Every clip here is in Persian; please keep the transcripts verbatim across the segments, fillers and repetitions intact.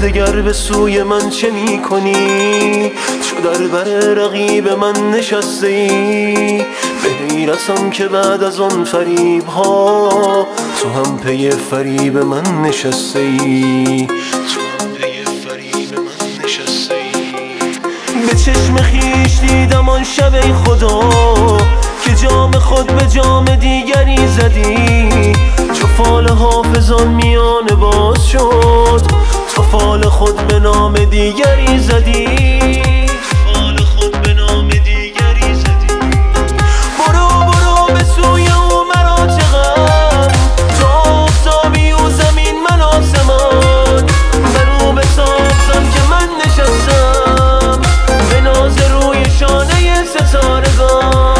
دگر به سوی من چه می کنی؟ چو در بر رقیب من نشسته ای، به حیرتم که بعد از آن فریب ها تو هم پی فریب من نشسته ای، تو هم پی فریب من نشسته ای. به چشم خویش دیدم آن شب ای خدا که جام خود به جام دیگری زدی، چو فال حافظان میانه باز شد تو فال خود به نام دیگری زدی، فال خود به نام دیگری زدی. برو برو به سوی او مرا چه غم، تو آفتابی و زمین من آسمان، بر او بتابزن که من نشستم به ناز روی شانه ستارگان.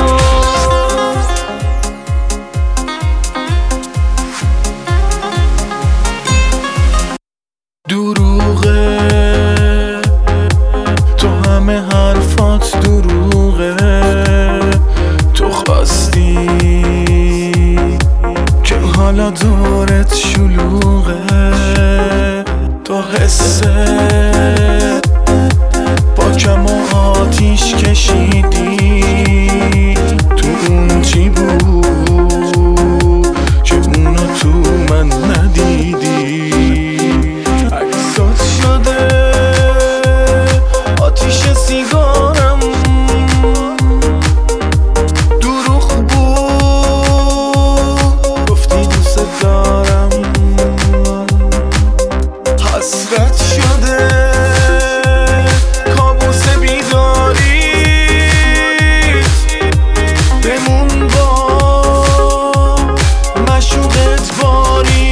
دروغه تو همه حرفات دروغه، تو خواستی که حالا دورت شلوغه، تو حسه با کم و آتیش کشیدی، تو اون چی بود که اونو تو من ندیدی؟ آتیش سیگارم دروغ بود، گفتی دوست دارم، حسرت شده کابوس بیداریت، بمون با مشوقت باری.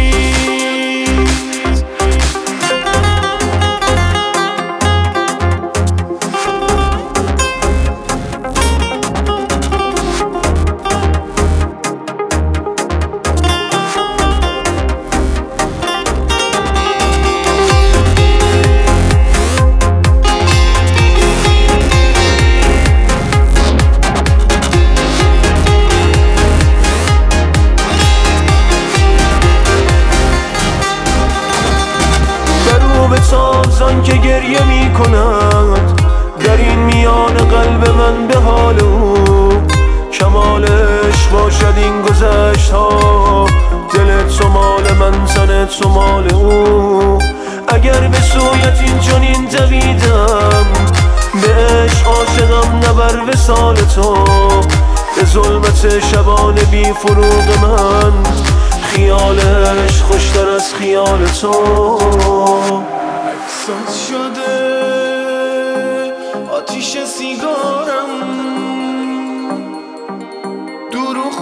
بتابزن که گریه می کند در این میان قلب من به حال او، کمالش باشد این گذشت ها، دل تو مال من تن تو مال او. اگر به سویت این چنین دویدم به عشق عاشقم نه بر وصال تو، به ظلمت شبان بی فروغ من خیالش خوشتر از خیال تو. احساس شده آتیش سیگارم دروغ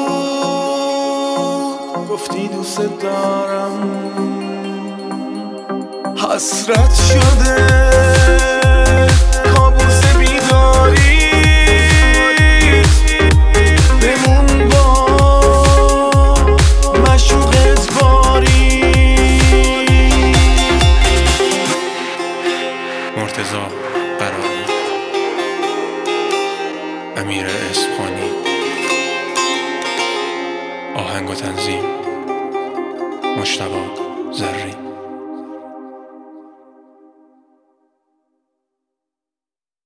بود، گفتی دوست دارم، حسرت شده کابوس بیداریت، بمون با مشوقت باری. مرتضی قراری، امیر اصفهانی، آهنگ و تنظیم مجتبی زرین.